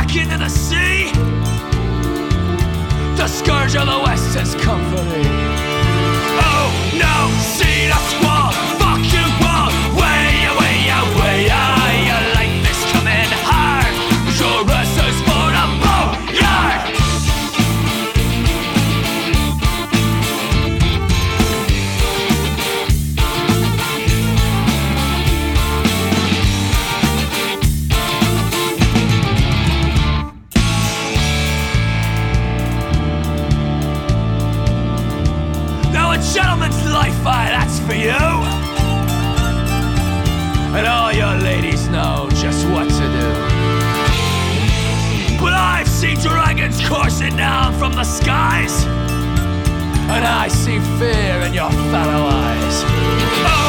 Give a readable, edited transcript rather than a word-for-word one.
back into the sea. The scourge of the West has come for me. Oh no, see the squall, fuck you all, way away, away, your life is coming hard. Your wrestlers for the boneyard. Gentleman's life, aye, that's for you. And all your ladies know just what to do. But I've seen dragons coursing down from the skies, and I see fear in your fallow eyes. Oh,